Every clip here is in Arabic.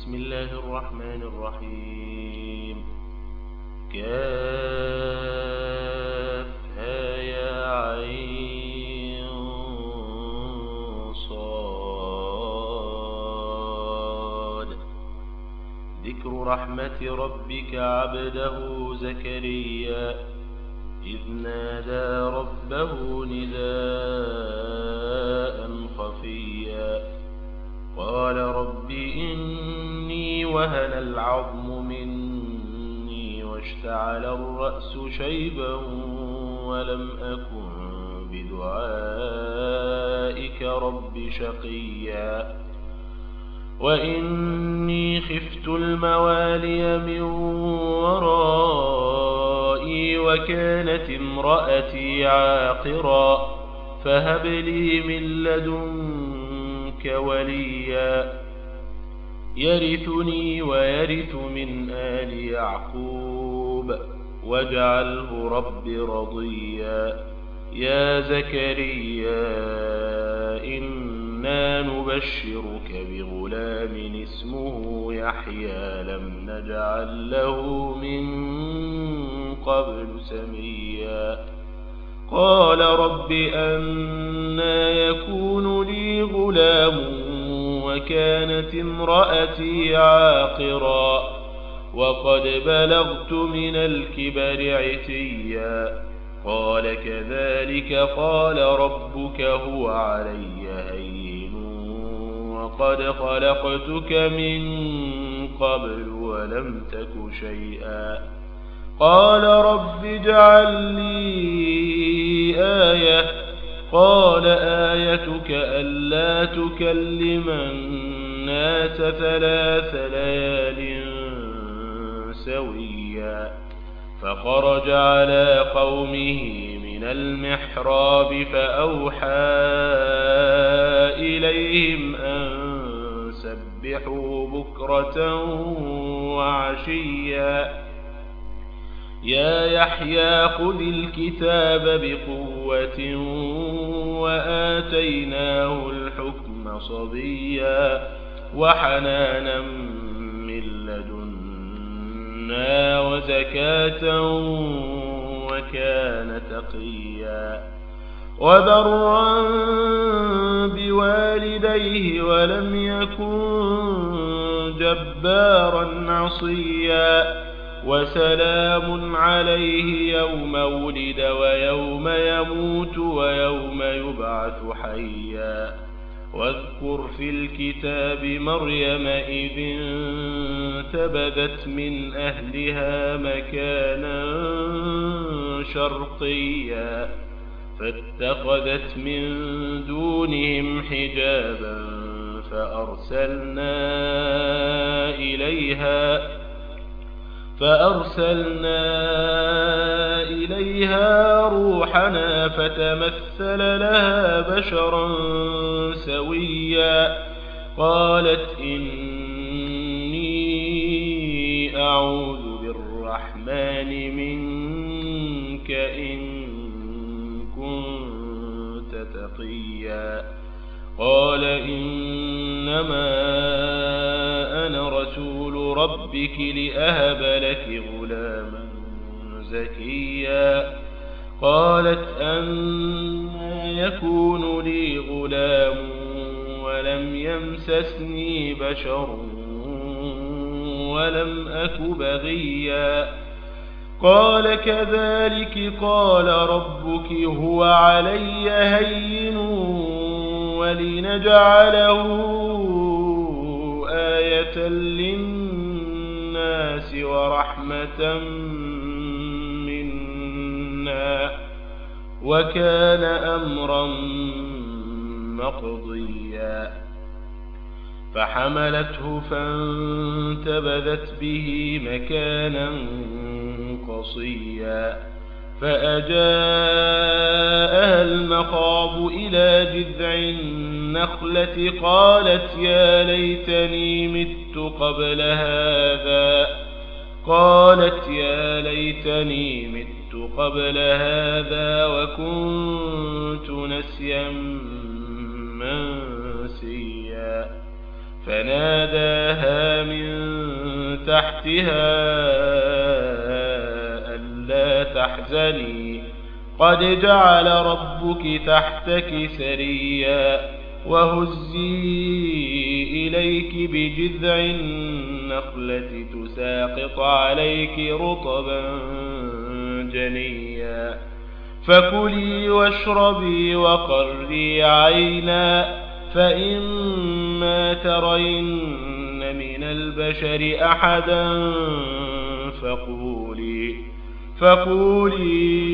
بسم الله الرحمن الرحيم. كافها يا عين صاد. ذكر رحمة ربك عبده زكريا إذ نادى ربه نداء خفيا قال رب إني وهن العظم مني واشتعل الرأس شيبا ولم أكن بدعائك رب شقيا وإني خفت الموالي من ورائي وكانت امرأتي عاقرا فهب لي من لدنك وليا يرثني ويرث من آل يعقوب واجعله رب رضيا. يا زكريا إنا نبشرك بغلام اسمه يحيى لم نجعل له من قبل سميا قال رب أنى يكون لي غلام وكانت امرأتي عاقرا وقد بلغت من الكبر عتيا قال كذلك قال ربك هو علي هين وقد خلقتك من قبل ولم تك شيئا قال رب اجعل لي آية قال آيتك ألا تكلم الناس 3 ليال سويا فخرج على قومه من المحراب فأوحى إليهم أن سبحوا بكرة وعشيا يا يحيى خذ الكتاب بقوة وآتيناه الحكم صبيا وحنانا من لدنا وزكاة وكان تقيا وبرا بوالديه ولم يكن جبارا عصيا وسلام عليه يوم ولد ويوم يموت ويوم يبعث حيا واذكر في الكتاب مريم إذ انتبذت من أهلها مكانا شرقيا فاتخذت من دونهم حجابا فأرسلنا إليها روحنا فتمثل لها بشرا سويا قالت إني أعوذ بالرحمن منك إن كنت تقيا قال إنما أنا رسول ربك لأهب لك غلاما زكيا قالت أنى يكون لي غلام ولم يمسسني بشر ولم أك بغيا قال كذلك قال ربك هو علي هين ولنجعله آية للناس ورحمة منا وكان أمرا مقضيا فحملته فانتبذت به مكانا قصيا فأجاءها المخاض إلى جذع النخلة قالت يا ليتني مت قبل هذا وكنت نسيا منسيا فناداها من تحتها ألا تحزني قد جعل ربك تحتك سريا وهزي إليك بجذع النخلة تساقط عليك رطبا جنيا فكلي واشربي وقري عينا فإما ترين من البشر أحدا فقولي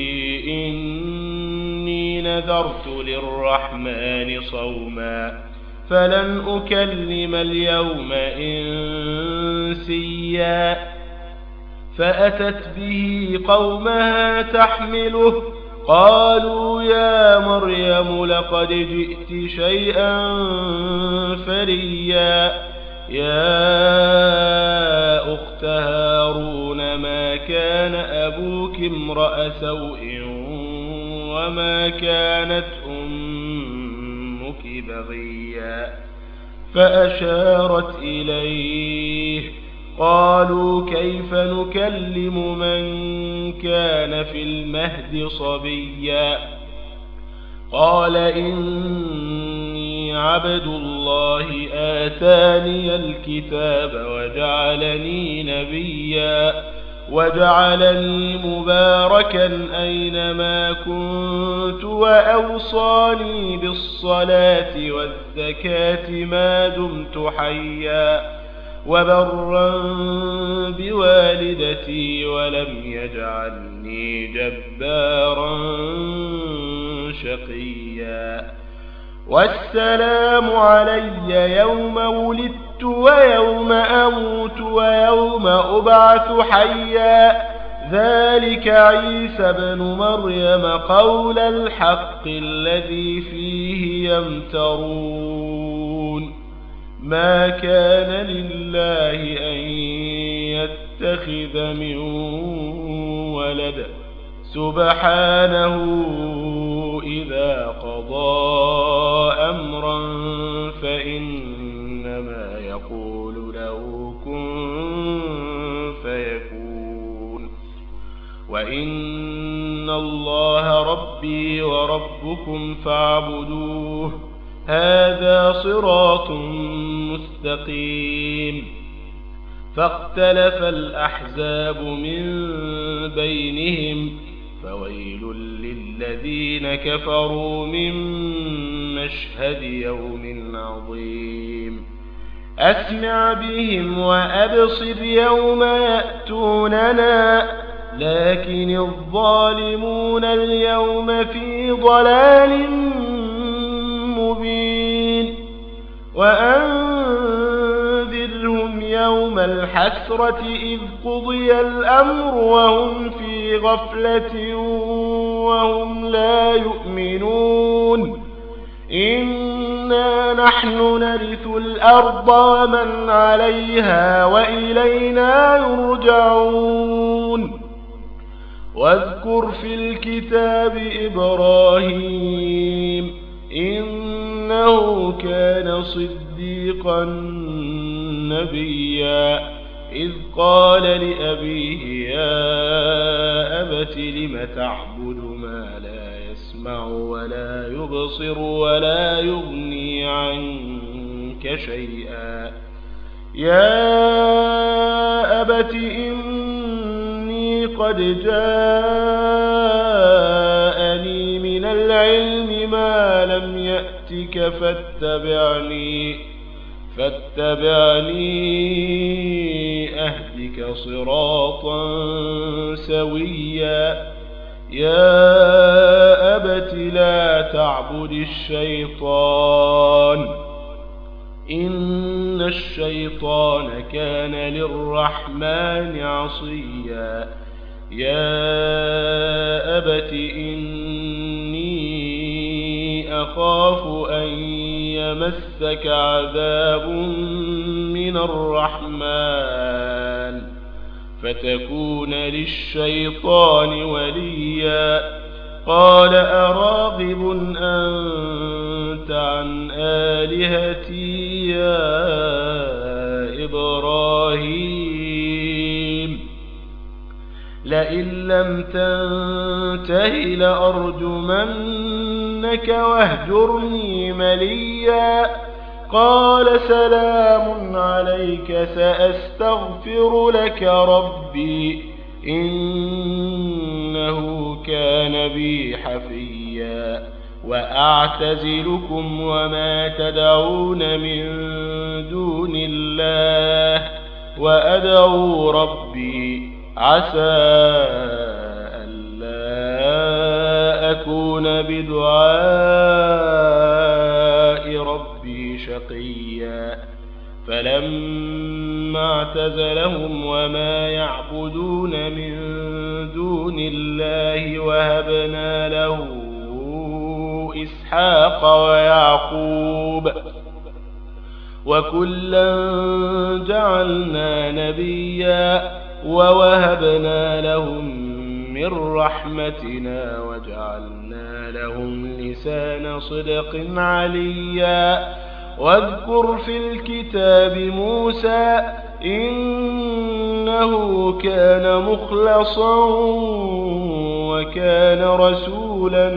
إني نذرت للرحمن صوما فلن أكلم اليوم إنسيا فأتت به قومها تحمله قالوا يا مريم لقد جئت شيئا فريا يا أخت هارون ما كان أبوك امرأ سوء وما كانت أمك بغيا فأشارت إليه قالوا كيف نكلم من كان في المهد صبيا قال إني عبد الله آتاني الكتاب وجعلني نبيا وجعلني مباركا أينما كنت وأوصاني بالصلاة والزكاة ما دمت حيا وبرا بوالدتي ولم يجعلني جبارا شقيا والسلام علي يوم ولدت ويوم أموت ويوم أبعث حيا ذلك عيسى بن مريم قول الحق الذي فيه يمترون ما كان لله أن يتخذ من ولد سبحانه إذا قضى أمرا فإنما يقول له كن فيكون وإن الله ربي وربكم فاعبدوه هذا صراط مستقيم فاختلف الأحزاب من بينهم فويل للذين كفروا من مشهد يوم عظيم أسمع بهم وأبصر يوم يأتوننا لكن الظالمون اليوم في ضلال مبين وأنذرهم يوم الحسرة إذ قضي الأمر وهم في غفلة وهم لا يؤمنون إنا نحن نرث الأرض ومن عليها وإلينا يرجعون واذكر في الكتاب إبراهيم إنه كان صديقا نبيا إذ قال لأبيه يا أبت لم تعبد ما لا يسمع ولا يبصر ولا يغني عنك شيئا يا أبت إني قد جاءني من العلم ما لم يأتك فاتبعني أهدك صراطا سويا يا أبت لا تعبد الشيطان إن الشيطان كان للرحمن عصيا يا أبت إني أخاف أن يمسك عذاب من الرحمن فتكون للشيطان وليا قال أراغب أنت عن آلهتي يا إبراهيم لئن لم تنته لأرجمنك واهجرني مليا قال سلام عليك سأستغفر لك ربي إنه كان بي حفيا وأعتزلكم وما تدعون من دون الله وأدعو ربي عسى ألا أكون بدعاء ربي شقيا فلما اعتزلهم وما يعبدون من دون الله وهبنا له إسحاق ويعقوب وكلا جعلنا نبيا ووهبنا لهم من رحمتنا وجعلنا لهم لسان صدق عليا واذكر في الكتاب موسى إنه كان مخلصا وكان رسولا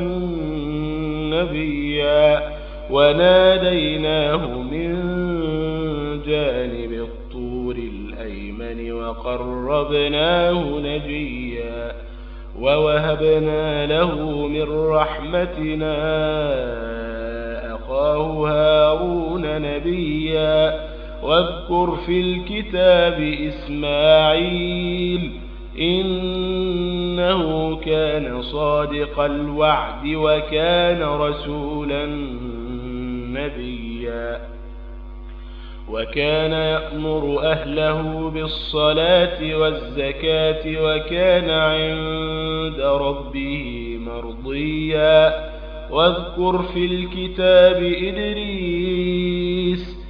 نبيا وناديناه من جانب الطور الأيمن وقربناه نجيا ووهبنا له من رحمتنا أخاه هارون نبيا واذكر في الكتاب إسماعيل إنه كان صادق الوعد وكان رسولا نبيا وكان يأمر أهله بالصلاة والزكاة وكان عند ربه مرضيا واذكر في الكتاب إدريس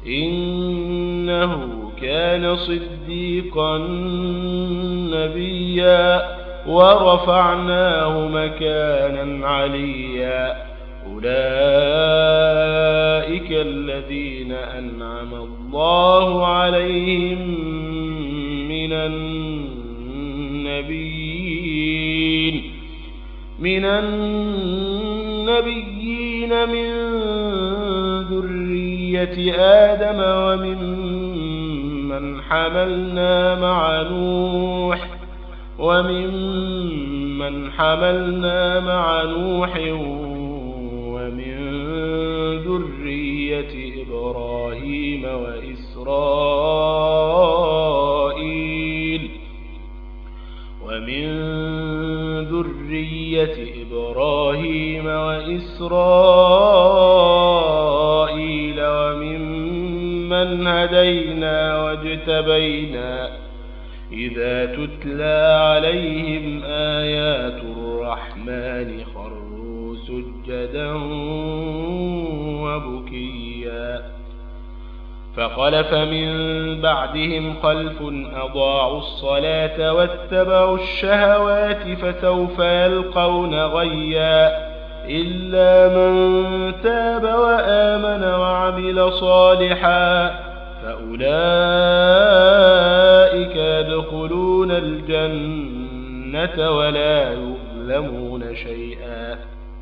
إنه كان صديقا نبيا ورفعناه مكانا عليا أولئك الذين أنعم الله عليهم من النبيين من ذرية آدم وممن حملنا مع نوح ومن ذرية إبراهيم وإسرائيل وممن هدينا واجتبينا إذا تتلى عليهم آيات الرحمن خروا سجدا وبكيا فخلف من بعدهم خلف أضاعوا الصلاة واتبعوا الشهوات فسوف يلقون غيا إلا من تاب وآمن وعمل صالحا فأولئك يدخلون الجنة ولا يظلمون شيئا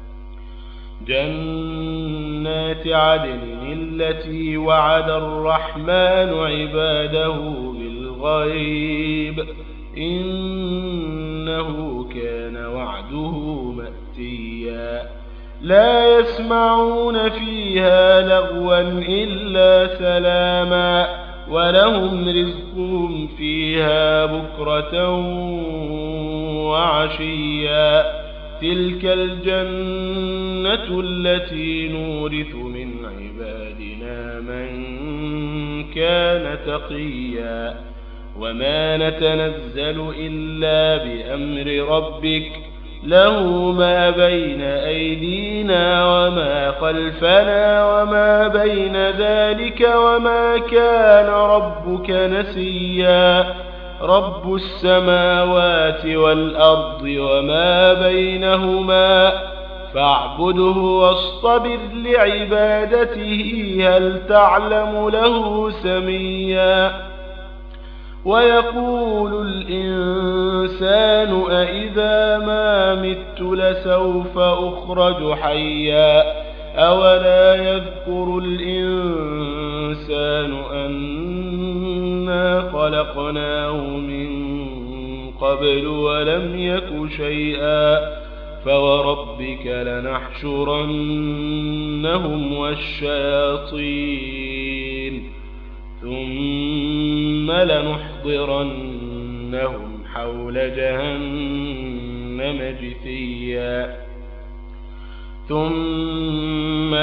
جنات عدن التي وعد الرحمن عباده بالغيب إنه كان وعده مأتيا لا يسمعون فيها لغوا إلا سلاما ولهم رزقهم فيها بكرة وعشيا تلك الجنة التي نورث من عبادنا من كان تقيا وما نتنزل إلا بأمر ربك له ما بين أيدينا وما خلفنا وما بين ذلك وما كان ربك نسيا رب السماوات والأرض وما بينهما فاعبده واصطبر لعبادته هل تعلم له سميا ويقول الإنسان أإذا ما مت لسوف أخرج حيا أولا يذكر الإنسان أنا خلقناه من قبل ولم يك شيئا فوربك لنحشرنهم والشياطين ثم لنحضرنهم حول جهنم جثيا ثم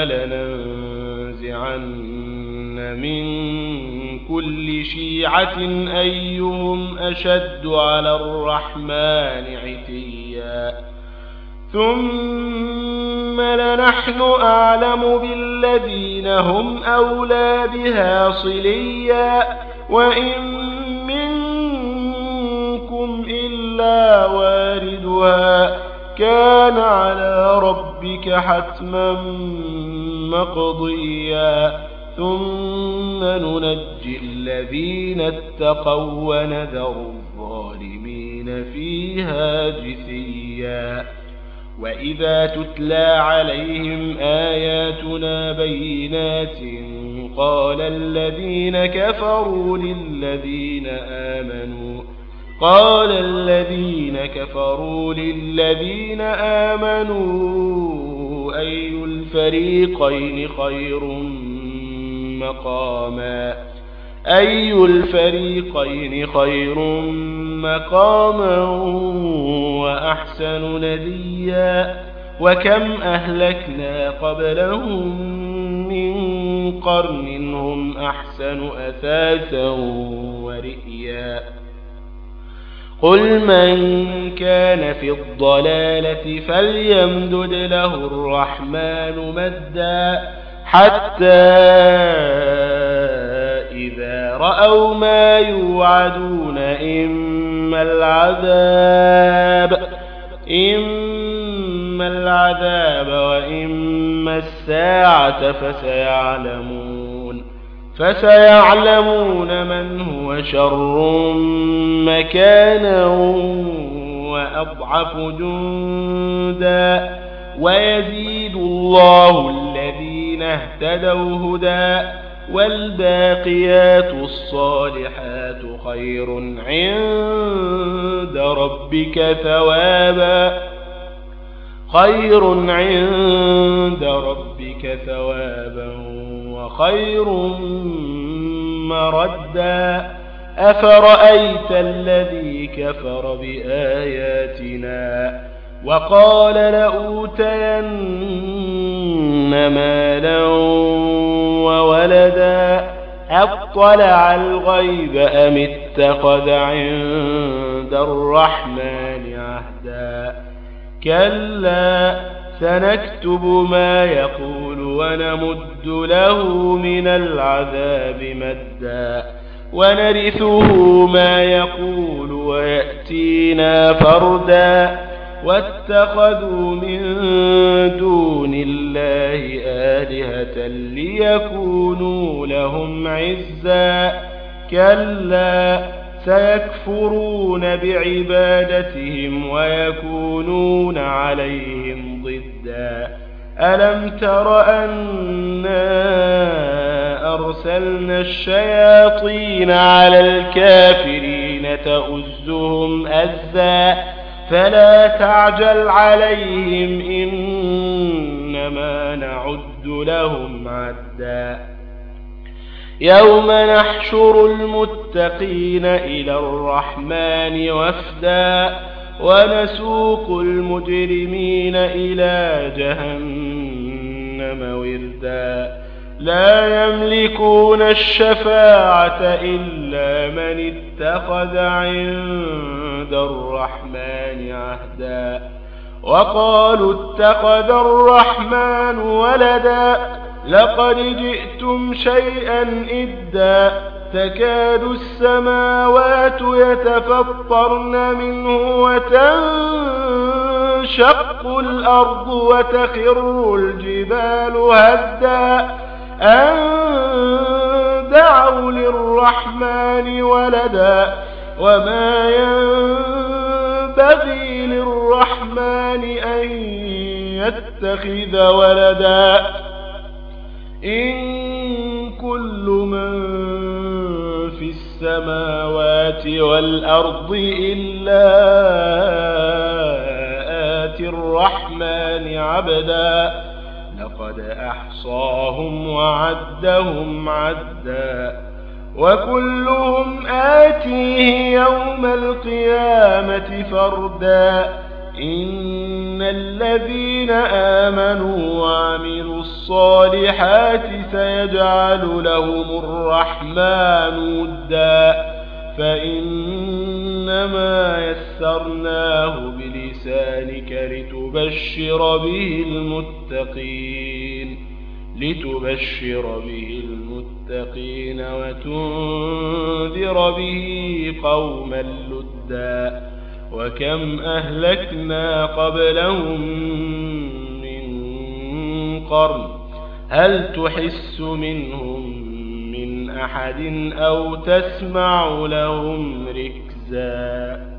لننزعن من كل شيعة أيهم أشد على الرحمن عتيا ثم لنحن أعلم بالذين هم أولى بها صليا وإن منكم إلا واردها كان على ربك حتما مقضيا ثم ننجي الذين اتقوا ونذر الظالمين فيها جثيا وإذا تتلى عليهم آياتنا بينات قال الذين كفروا للذين آمنوا أي الفريقين خير مقاما وأحسن نديا وكم أهلكنا قبلهم من قرن هم أحسن أثاثا ورئيا قل من كان في الضلالة فليمدد له الرحمن مدا حتى إذا رأوا ما يوعدون إما العذاب وإما الساعة فسيعلمون من هو شر مكانا وأضعف جندا ويزيد الله الذين اهتدوا هدى والباقيات الصالحات خير عند ربك ثوابا وخير مردا أفرأيت الذي كفر بآياتنا وقال لأوتين مالا وولدا أطلع الغيب أم اتخذ عند الرحمن عهدا كلا سنكتب ما يقول ونمد له من العذاب مدا ونرثه ما يقول ويأتينا فردا واتخذوا من دون الله آلهة ليكونوا لهم عزا كلا سيكفرون بعبادتهم ويكونون عليهم ضدا ألم تر أنا أرسلنا الشياطين على الكافرين تؤزهم أزا فلا تعجل عليهم إنما نعد لهم عدا يوم نحشر المتقين إلى الرحمن وفدا ونسوق المجرمين إلى جهنم وردا لا يملكون الشفاعة إلا من اتخذ عند الرحمن عهدا وقالوا اتخذ الرحمن ولدا لقد جئتم شيئا إدا تكاد السماوات يتفطرن منه وتنشق الأرض وتخر الجبال هدا أن دعوا للرحمن ولدا وما ينبغي للرحمن أن يتخذ ولدا إن كل من في السماوات والأرض إلا آتي الرحمن عبدا لقد أحصاهم وعدهم عدا وكلهم آتيه يوم القيامة فردا إن الذين آمنوا وعملوا الصالحات سيجعل لهم الرحمن ودا فإنما يسرناه بلسانك لتبشر به المتقين وتنذر به قوما لدا وكم أهلكنا قبلهم من قرن هل تحس منهم من أحد أو تسمع لهم ركزا